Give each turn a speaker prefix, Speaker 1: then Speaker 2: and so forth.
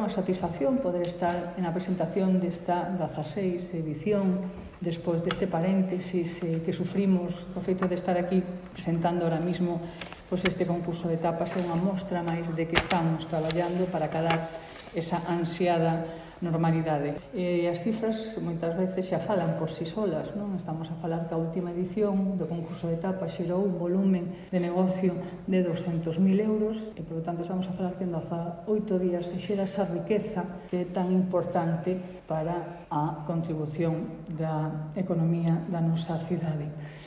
Speaker 1: unha satisfacción poder estar na presentación desta 16 edición despois deste paréntesis que sufrimos o feito de estar aquí presentando ahora mismo este concurso de tapas. É unha mostra máis de que estamos traballando para acadar esa ansiada normalidade. E as cifras moitas veces xa falan por si solas, non? Estamos a falar que a última edición do concurso de tapas xerou un volumen de negocio de 200.000 euros e, por lo tanto, estamos a falar que en 18 días se xera esa riqueza que é tan importante para a contribución da economía da nosa cidade.